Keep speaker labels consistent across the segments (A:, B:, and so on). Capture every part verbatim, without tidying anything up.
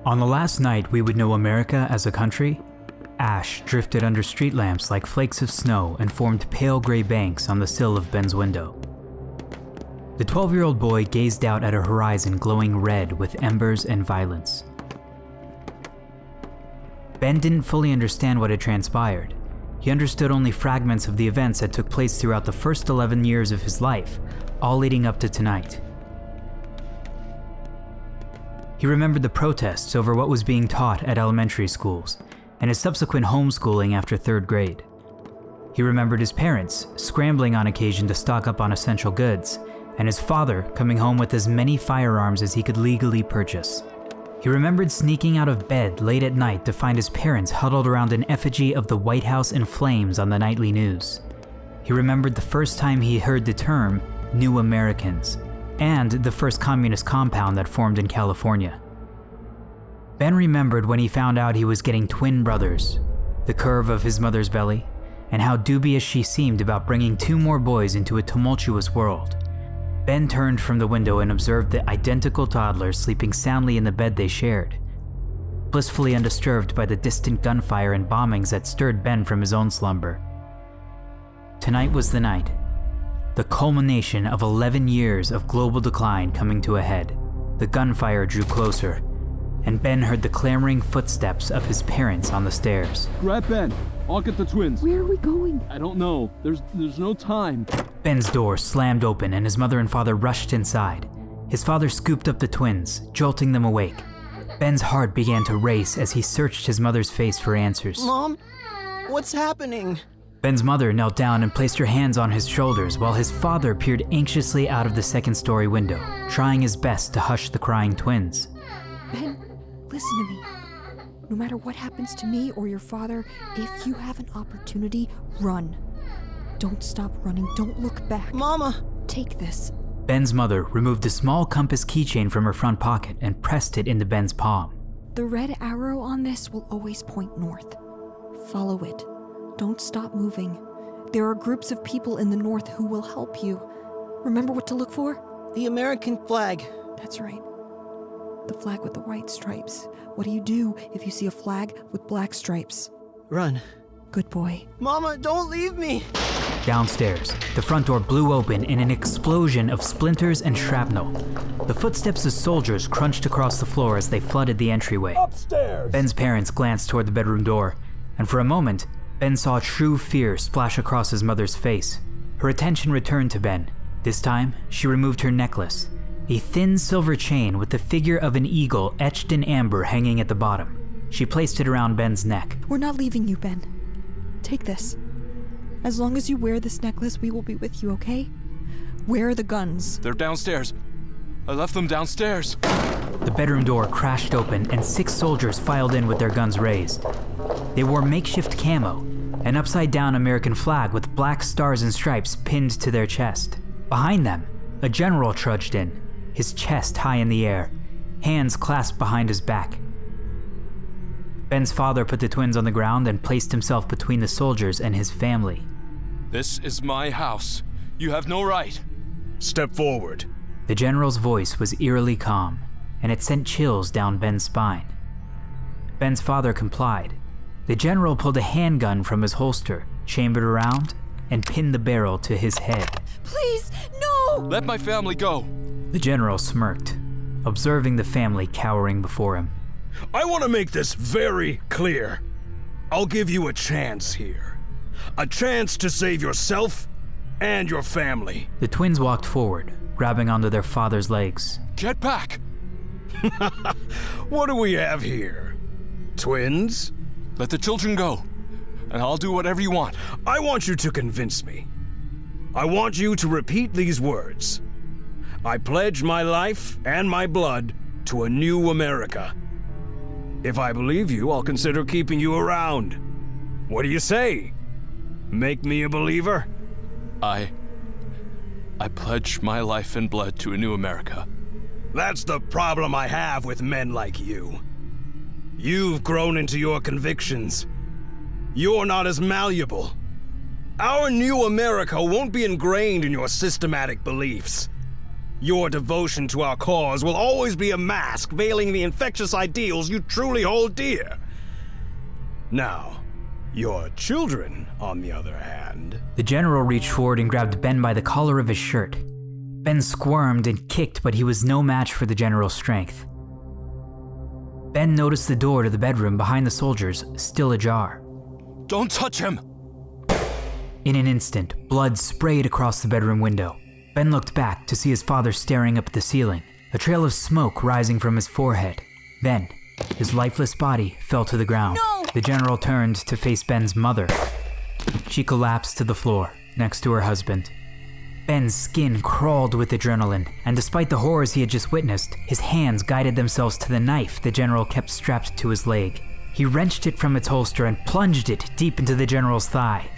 A: On the last night we would know America as a country, ash drifted under street lamps like flakes of snow and formed pale gray banks on the sill of Ben's window. The twelve-year-old boy gazed out at a horizon glowing red with embers and violence. Ben didn't fully understand what had transpired. He understood only fragments of the events that took place throughout the first eleven years of his life, all leading up to tonight. He remembered the protests over what was being taught at elementary schools, and his subsequent homeschooling after third grade. He remembered his parents scrambling on occasion to stock up on essential goods, and his father coming home with as many firearms as he could legally purchase. He remembered sneaking out of bed late at night to find his parents huddled around an effigy of the White House in flames on the nightly news. He remembered the first time he heard the term New Americans, and the first communist compound that formed in California. Ben remembered when he found out he was getting twin brothers, the curve of his mother's belly, and how dubious she seemed about bringing two more boys into a tumultuous world. Ben turned from the window and observed the identical toddlers sleeping soundly in the bed they shared, blissfully undisturbed by the distant gunfire and bombings that stirred Ben from his own slumber. Tonight was the night, the culmination of eleven years of global decline coming to a head. The gunfire drew closer, and Ben heard the clamoring footsteps of his parents on the stairs.
B: Grab Ben. I'll get the twins.
C: Where are we going?
B: I don't know. There's there's no time.
A: Ben's door slammed open and his mother and father rushed inside. His father scooped up the twins, jolting them awake. Ben's heart began to race as he searched his mother's face for answers.
D: Mom, what's happening?
A: Ben's mother knelt down and placed her hands on his shoulders while his father peered anxiously out of the second-story window, trying his best to hush the crying twins.
C: Ben, listen to me. No matter what happens to me or your father, if you have an opportunity, run. Don't stop running. Don't look back.
D: Mama!
C: Take this.
A: Ben's mother removed a small compass keychain from her front pocket and pressed it into Ben's palm.
C: The red arrow on this will always point north. Follow it. Don't stop moving. There are groups of people in the north who will help you. Remember what to look for?
D: The American flag.
C: That's right. The flag with the white stripes. What do you do if you see a flag with black stripes?
D: Run.
C: Good boy.
D: Mama, don't leave me!
A: Downstairs, the front door blew open in an explosion of splinters and shrapnel. The footsteps of soldiers crunched across the floor as they flooded the entryway.
B: Upstairs!
A: Ben's parents glanced toward the bedroom door, and for a moment, Ben saw true fear splash across his mother's face. Her attention returned to Ben. This time, she removed her necklace, a thin silver chain with the figure of an eagle etched in amber hanging at the bottom. She placed it around Ben's neck.
C: We're not leaving you, Ben. Take this. As long as you wear this necklace, we will be with you, okay? Where are the guns?
B: They're downstairs. I left them downstairs.
A: The bedroom door crashed open and six soldiers filed in with their guns raised. They wore makeshift camo, an upside-down American flag with black stars and stripes pinned to their chest. Behind them, a general trudged in, his chest high in the air, hands clasped behind his back. Ben's father put the twins on the ground and placed himself between the soldiers and his family.
B: This is my house. You have no right.
E: Step forward.
A: The general's voice was eerily calm, and it sent chills down Ben's spine. Ben's father complied. The general pulled a handgun from his holster, chambered around, and pinned the barrel to his head.
C: Please, no!
B: Let my family go.
A: The general smirked, observing the family cowering before him.
E: I want to make this very clear. I'll give you a chance here. A chance to save yourself and your family.
A: The twins walked forward, grabbing onto their father's legs.
B: Get back!
E: What do we have here? Twins?
B: Let the children go, and I'll do whatever you want.
E: I want you to convince me. I want you to repeat these words. I pledge my life and my blood to a new America. If I believe you, I'll consider keeping you around. What do you say? Make me a believer?
B: I... I pledge my life and blood to a new America.
E: That's the problem I have with men like you. You've grown into your convictions. You're not as malleable. Our new America won't be ingrained in your systematic beliefs. Your devotion to our cause will always be a mask veiling the infectious ideals you truly hold dear. Now, your children, on the other hand...
A: The general reached forward and grabbed Ben by the collar of his shirt. Ben squirmed and kicked, but he was no match for the general's strength. Ben noticed the door to the bedroom behind the soldiers still ajar.
B: Don't touch him!
A: In an instant, blood sprayed across the bedroom window. Ben looked back to see his father staring up at the ceiling, a trail of smoke rising from his forehead. Then, his lifeless body fell to the ground.
C: No!
A: The general turned to face Ben's mother. She collapsed to the floor, next to her husband. Ben's skin crawled with adrenaline, and despite the horrors he had just witnessed, his hands guided themselves to the knife the general kept strapped to his leg. He wrenched it from its holster and plunged it deep into the general's thigh.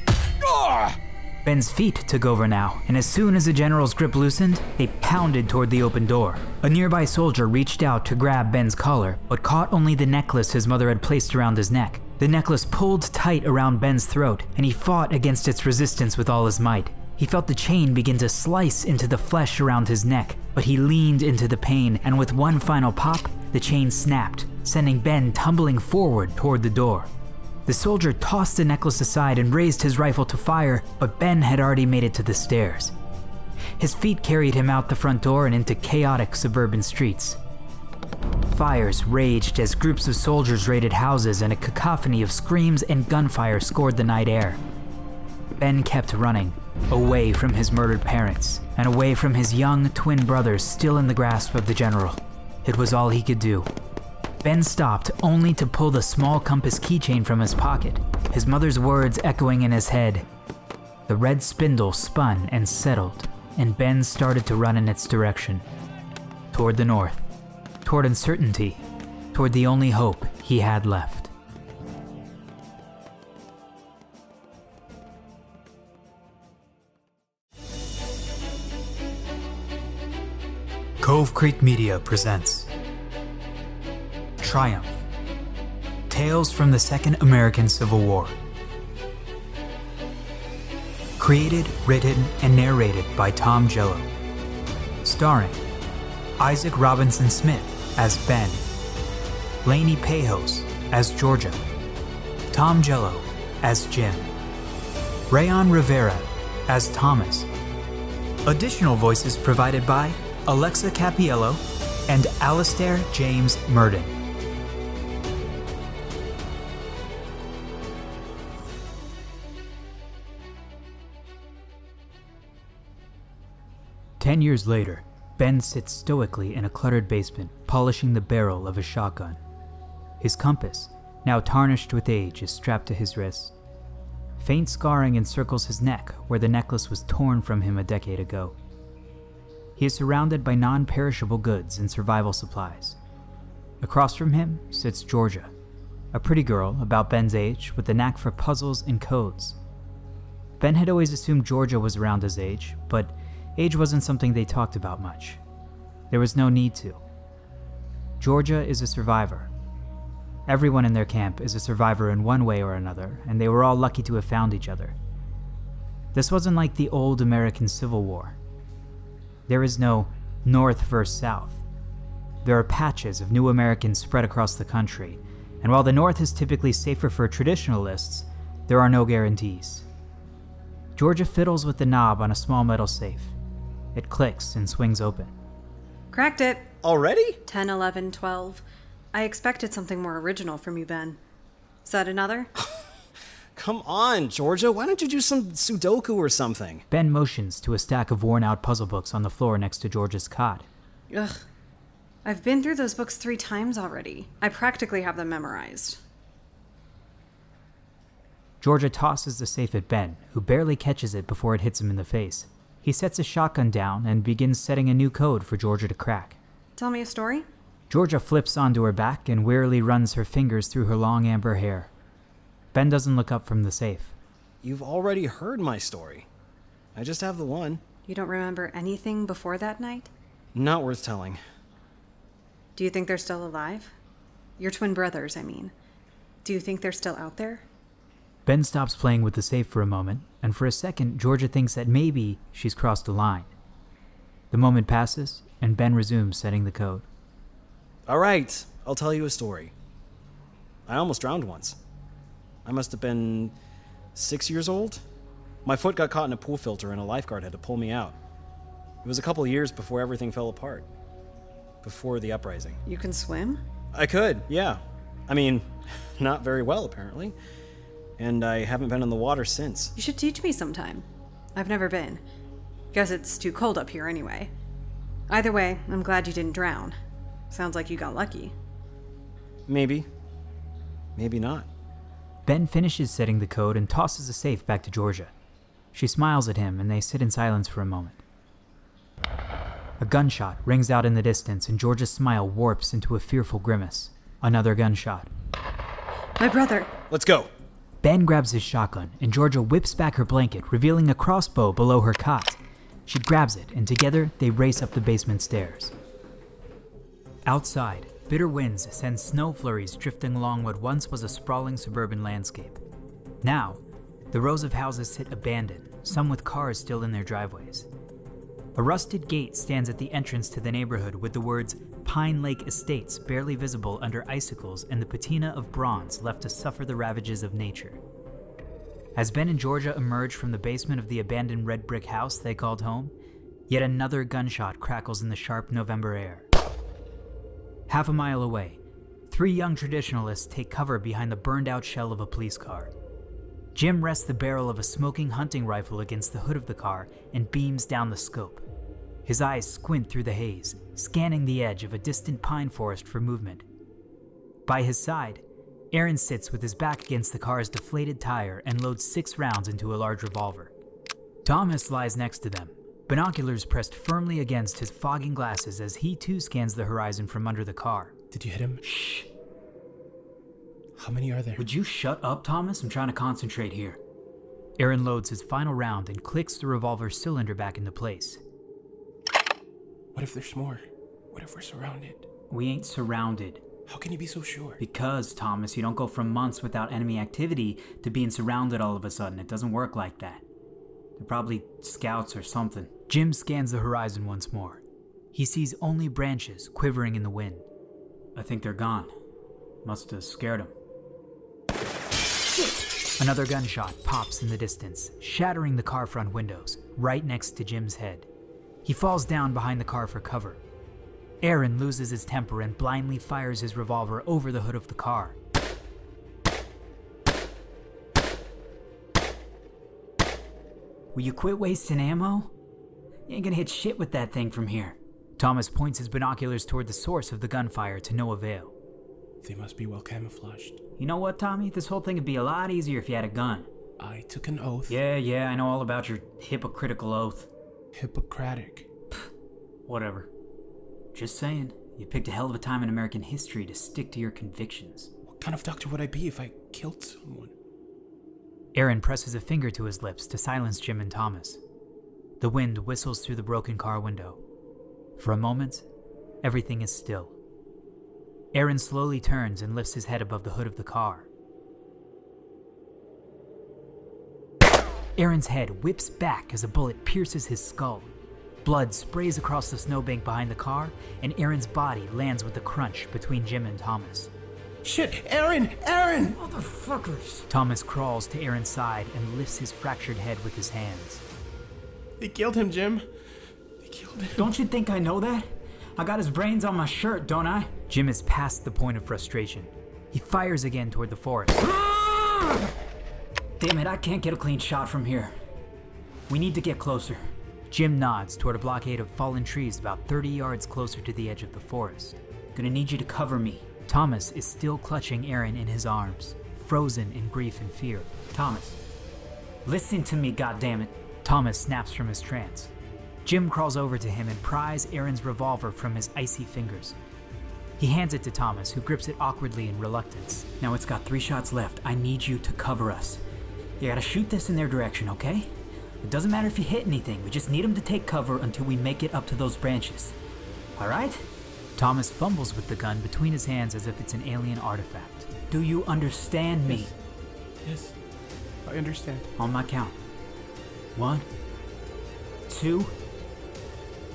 A: Ben's feet took over now, and as soon as the general's grip loosened, they pounded toward the open door. A nearby soldier reached out to grab Ben's collar, but caught only the necklace his mother had placed around his neck. The necklace pulled tight around Ben's throat, and he fought against its resistance with all his might. He felt the chain begin to slice into the flesh around his neck, but he leaned into the pain, and with one final pop, the chain snapped, sending Ben tumbling forward toward the door. The soldier tossed the necklace aside and raised his rifle to fire, but Ben had already made it to the stairs. His feet carried him out the front door and into chaotic suburban streets. Fires raged as groups of soldiers raided houses, and a cacophony of screams and gunfire scored the night air. Ben kept running, away from his murdered parents, and away from his young twin brothers still in the grasp of the general. It was all he could do. Ben stopped only to pull the small compass keychain from his pocket, his mother's words echoing in his head. The red spindle spun and settled, and Ben started to run in its direction. Toward the north, toward uncertainty, toward the only hope he had left. Cove Creek Media presents Triumph, Tales from the Second American Civil War. Created, written, and narrated by Tom Jello. Starring Isaac Robinson Smith as Ben, Lainey Pejos as Georgia, Tom Jello as Jim, Rayon Rivera as Thomas. Additional voices provided by Alexa Capiello and Alastair James Murden. Ten years later, Ben sits stoically in a cluttered basement, polishing the barrel of a shotgun. His compass, now tarnished with age, is strapped to his wrist. Faint scarring encircles his neck, where the necklace was torn from him a decade ago. He is surrounded by non-perishable goods and survival supplies. Across from him sits Georgia, a pretty girl about Ben's age with a knack for puzzles and codes. Ben had always assumed Georgia was around his age, but age wasn't something they talked about much. There was no need to. Georgia is a survivor. Everyone in their camp is a survivor in one way or another, and they were all lucky to have found each other. This wasn't like the old American Civil War. There is no North versus South. There are patches of new Americans spread across the country, and while the North is typically safer for traditionalists, there are no guarantees. Georgia fiddles with the knob on a small metal safe. It clicks and swings open.
F: Cracked it.
D: Already?
F: ten, eleven, twelve. I expected something more original from you, Ben. Is that another?
D: Come on, Georgia. Why don't you do some Sudoku or something?
A: Ben motions to a stack of worn-out puzzle books on the floor next to Georgia's cot.
F: Ugh. I've been through those books three times already. I practically have them memorized.
A: Georgia tosses the safe at Ben, who barely catches it before it hits him in the face. He sets his shotgun down and begins setting a new code for Georgia to crack.
F: Tell me a story?
A: Georgia flips onto her back and wearily runs her fingers through her long amber hair. Ben doesn't look up from the safe.
D: You've already heard my story. I just have the one.
F: You don't remember anything before that night?
D: Not worth telling.
F: Do you think they're still alive? Your twin brothers, I mean. Do you think they're still out there?
A: Ben stops playing with the safe for a moment, and for a second, Georgia thinks that maybe she's crossed a line. The moment passes, and Ben resumes setting the code.
D: All right, I'll tell you a story. I almost drowned once. I must have been six years old. My foot got caught in a pool filter and a lifeguard had to pull me out. It was a couple years before everything fell apart. Before the uprising.
F: You can swim?
D: I could, yeah. I mean, not very well, apparently. And I haven't been in the water since.
F: You should teach me sometime. I've never been. Guess it's too cold up here anyway. Either way, I'm glad you didn't drown. Sounds like you got lucky.
D: Maybe. Maybe not.
A: Ben finishes setting the code and tosses the safe back to Georgia. She smiles at him and they sit in silence for a moment. A gunshot rings out in the distance and Georgia's smile warps into a fearful grimace. Another gunshot.
F: My brother!
D: Let's go!
A: Ben grabs his shotgun and Georgia whips back her blanket, revealing a crossbow below her cot. She grabs it and together they race up the basement stairs. Outside, bitter winds send snow flurries drifting along what once was a sprawling suburban landscape. Now, the rows of houses sit abandoned, some with cars still in their driveways. A rusted gate stands at the entrance to the neighborhood with the words Pine Lake Estates barely visible under icicles and the patina of bronze left to suffer the ravages of nature. As Ben and Georgia emerge from the basement of the abandoned red brick house they called home, yet another gunshot crackles in the sharp November air. Half a mile away, three young traditionalists take cover behind the burned-out shell of a police car. Jim rests the barrel of a smoking hunting rifle against the hood of the car and beams down the scope. His eyes squint through the haze, scanning the edge of a distant pine forest for movement. By his side, Aaron sits with his back against the car's deflated tire and loads six rounds into a large revolver. Thomas lies next to them, binoculars pressed firmly against his fogging glasses as he too scans the horizon from under the car.
G: Did you hit him?
A: Shh.
G: How many are there?
A: Would you shut up, Thomas? I'm trying to concentrate here. Aaron loads his final round and clicks the revolver cylinder back into place.
G: What if there's more? What if we're surrounded?
A: We ain't surrounded.
G: How can you be so sure?
A: Because, Thomas, you don't go from months without enemy activity to being surrounded all of a sudden. It doesn't work like that. They're probably scouts or something. Jim scans the horizon once more. He sees only branches quivering in the wind. I think they're gone. Must have scared him. Another gunshot pops in the distance, shattering the car front windows, right next to Jim's head. He falls down behind the car for cover. Aaron loses his temper and blindly fires his revolver over the hood of the car. Will you quit wasting ammo? You ain't gonna hit shit with that thing from here. Thomas points his binoculars toward the source of the gunfire to no avail.
G: They must be well camouflaged.
A: You know what, Tommy? This whole thing would be a lot easier if you had a gun.
G: I took an oath.
A: Yeah, yeah, I know all about your hypocritical oath.
G: Hippocratic.
A: Whatever. Just saying, you picked a hell of a time in American history to stick to your convictions.
G: What kind of doctor would I be if I killed someone?
A: Aaron presses a finger to his lips to silence Jim and Thomas. The wind whistles through the broken car window. For a moment, everything is still. Aaron slowly turns and lifts his head above the hood of the car. Aaron's head whips back as a bullet pierces his skull. Blood sprays across the snowbank behind the car, and Aaron's body lands with a crunch between Jim and Thomas.
G: Shit! Aaron! Aaron!
A: Motherfuckers! Thomas crawls to Aaron's side and lifts his fractured head with his hands.
G: They killed him, Jim. They killed him.
A: Don't you think I know that? I got his brains on my shirt, don't I? Jim is past the point of frustration. He fires again toward the forest. Damn it, I can't get a clean shot from here. We need to get closer. Jim nods toward a blockade of fallen trees about thirty yards closer to the edge of the forest. Gonna need you to cover me. Thomas is still clutching Aaron in his arms, frozen in grief and fear. Thomas, listen to me, goddammit. Thomas snaps from his trance. Jim crawls over to him and pries Aaron's revolver from his icy fingers. He hands it to Thomas, who grips it awkwardly in reluctance. Now it's got three shots left. I need you to cover us. You gotta shoot this in their direction, okay? It doesn't matter if you hit anything. We just need them to take cover until we make it up to those branches. All right? Thomas fumbles with the gun between his hands as if it's an alien artifact. Do you understand me?
G: Yes. Yes. I understand.
A: On my count. One, two, three.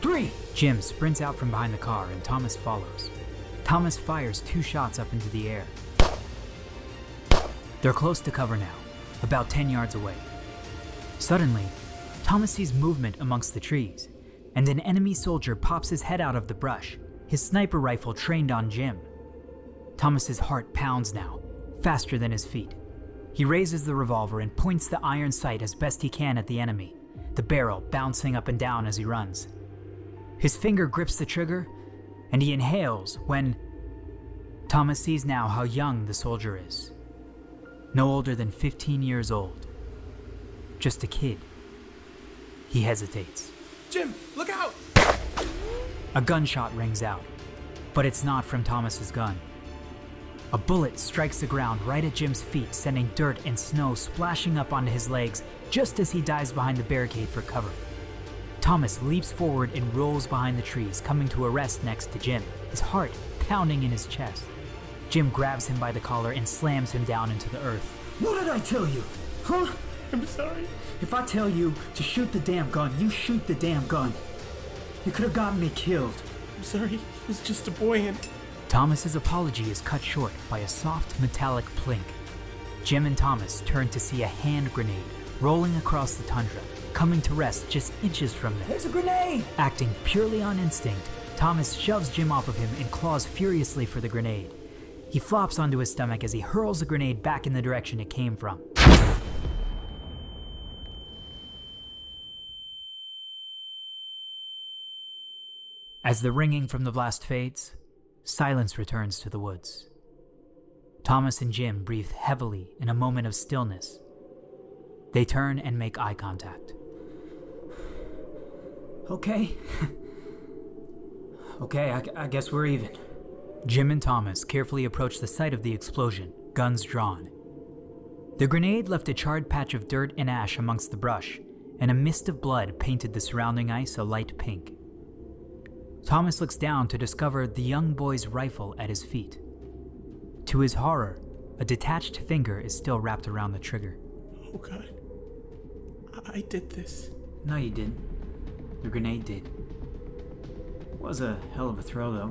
A: Three! Jim sprints out from behind the car and Thomas follows. Thomas fires two shots up into the air. They're close to cover now, about ten yards away. Suddenly, Thomas sees movement amongst the trees, and an enemy soldier pops his head out of the brush, his sniper rifle trained on Jim. Thomas's heart pounds now, faster than his feet. He raises the revolver and points the iron sight as best he can at the enemy, the barrel bouncing up and down as he runs. His finger grips the trigger, and he inhales when Thomas sees now how young the soldier is. No older than fifteen years old. Just a kid. He hesitates.
G: Jim, look out!
A: A gunshot rings out, but it's not from Thomas's gun. A bullet strikes the ground right at Jim's feet, sending dirt and snow splashing up onto his legs just as he dives behind the barricade for cover. Thomas leaps forward and rolls behind the trees, coming to a rest next to Jim, his heart pounding in his chest. Jim grabs him by the collar and slams him down into the earth.
H: What did I tell you? Huh?
G: I'm sorry.
H: If I tell you to shoot the damn gun, you shoot the damn gun. You could have gotten me killed.
G: I'm sorry. It was just a boy and...
A: Thomas's apology is cut short by a soft metallic plink. Jim and Thomas turn to see a hand grenade rolling across the tundra, coming to rest just inches from them.
H: There's a grenade!
A: Acting purely on instinct, Thomas shoves Jim off of him and claws furiously for the grenade. He flops onto his stomach as he hurls the grenade back in the direction it came from. As the ringing from the blast fades, silence returns to the woods. Thomas and Jim breathe heavily in a moment of stillness. They turn and make eye contact.
H: Okay. Okay, I, I guess we're even.
A: Jim and Thomas carefully approach the site of the explosion, guns drawn. The grenade left a charred patch of dirt and ash amongst the brush, and a mist of blood painted the surrounding ice a light pink. Thomas looks down to discover the young boy's rifle at his feet. To his horror, a detached finger is still wrapped around the trigger.
G: Oh God. I did this.
H: No, you didn't. The grenade did. Was a hell of a throw, though.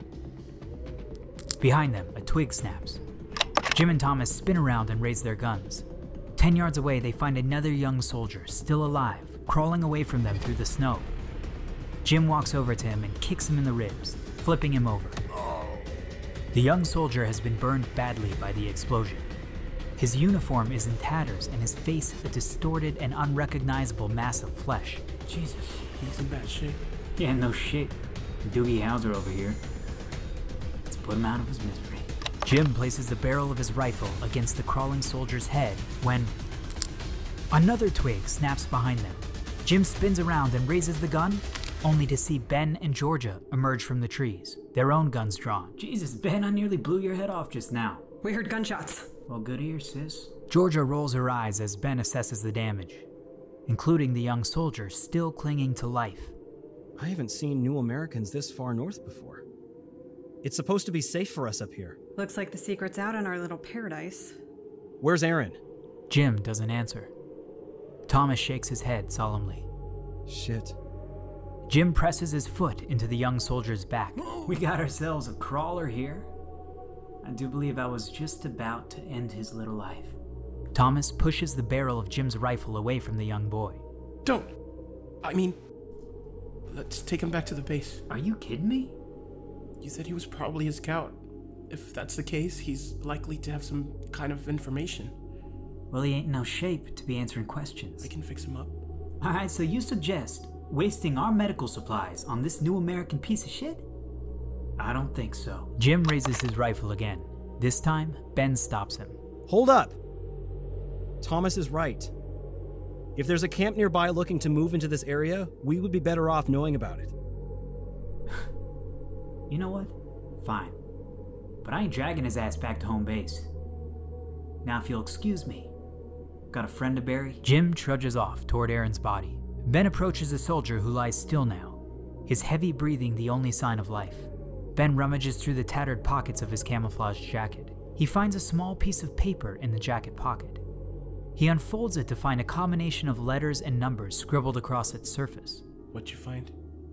A: Behind them, a twig snaps. Jim and Thomas spin around and raise their guns. Ten yards away, they find another young soldier, still alive, crawling away from them through the snow. Jim walks over to him and kicks him in the ribs, flipping him over. The young soldier has been burned badly by the explosion. His uniform is in tatters and his face a distorted and unrecognizable mass of flesh.
H: Jesus.
G: He's in bad shape.
H: Yeah, no shit. Doogie Howser over here. Let's put him out of his misery.
A: Jim places the barrel of his rifle against the crawling soldier's head when another twig snaps behind them. Jim spins around and raises the gun, only to see Ben and Georgia emerge from the trees, their own guns drawn.
H: Jesus, Ben, I nearly blew your head off just now.
F: We heard gunshots.
H: Well, good ear, sis.
A: Georgia rolls her eyes as Ben assesses the damage, including the young soldier still clinging to life.
D: I haven't seen New Americans this far north before. It's supposed to be safe for us up here.
F: Looks like the secret's out in our little paradise.
D: Where's Aaron?
A: Jim doesn't answer. Thomas shakes his head solemnly.
D: Shit.
A: Jim presses his foot into the young soldier's back.
H: We got ourselves a crawler here. I do believe I was just about to end his little life.
A: Thomas pushes the barrel of Jim's rifle away from the young boy.
G: Don't. I mean, let's take him back to the base.
H: Are you kidding me?
G: You said he was probably a scout. If that's the case, he's likely to have some kind of information.
H: Well, he ain't in no shape to be answering questions.
G: I can fix him up.
H: Alright, so you suggest wasting our medical supplies on this New American piece of shit? I don't think so.
A: Jim raises his rifle again. This time, Ben stops him.
D: Hold up! Thomas is right. If there's a camp nearby looking to move into this area, we would be better off knowing about it.
H: You know what? Fine. But I ain't dragging his ass back to home base. Now if you'll excuse me, got a friend to bury?
A: Jim trudges off toward Aaron's body. Ben approaches a soldier who lies still now, his heavy breathing the only sign of life. Ben rummages through the tattered pockets of his camouflage jacket. He finds a small piece of paper in the jacket pocket. He unfolds it to find a combination of letters and numbers scribbled across its surface.
G: What'd you find?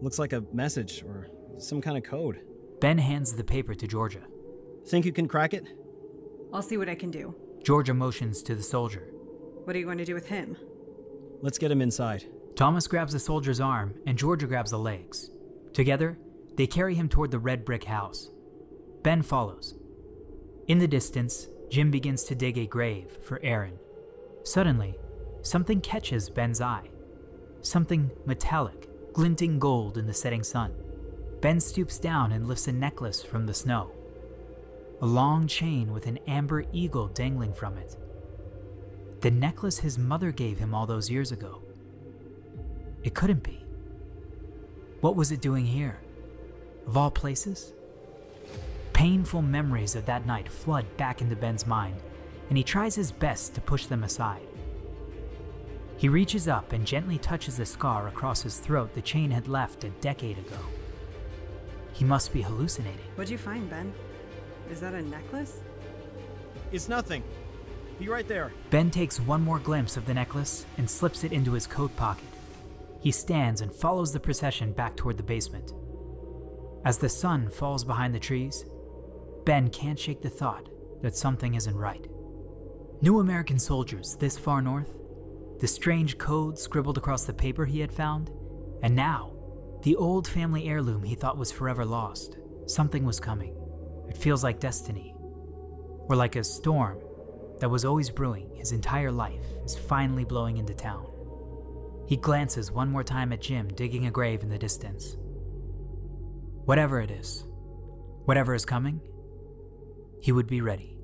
D: Looks like a message or some kind of code.
A: Ben hands the paper to Georgia.
D: Think you can crack it?
F: I'll see what I can do.
A: Georgia motions to the soldier.
F: What are you going to do with him?
D: Let's get him inside.
A: Thomas grabs the soldier's arm and Georgia grabs the legs. Together, they carry him toward the red brick house. Ben follows. In the distance, Jim begins to dig a grave for Aaron. Suddenly, something catches Ben's eye. Something metallic, glinting gold in the setting sun. Ben stoops down and lifts a necklace from the snow. A long chain with an amber eagle dangling from it. The necklace his mother gave him all those years ago. It couldn't be. What was it doing here? Of all places? Painful memories of that night flood back into Ben's mind, and he tries his best to push them aside. He reaches up and gently touches the scar across his throat the chain had left a decade ago. He must be hallucinating.
F: What'd you find, Ben? Is that a necklace?
D: It's nothing. Be right there.
A: Ben takes one more glimpse of the necklace and slips it into his coat pocket. He stands and follows the procession back toward the basement. As the sun falls behind the trees, Ben can't shake the thought that something isn't right. New American soldiers this far north, the strange code scribbled across the paper he had found, and now, the old family heirloom he thought was forever lost. Something was coming. It feels like destiny. Or like a storm that was always brewing his entire life is finally blowing into town. He glances one more time at Jim digging a grave in the distance. Whatever it is, whatever is coming, he would be ready.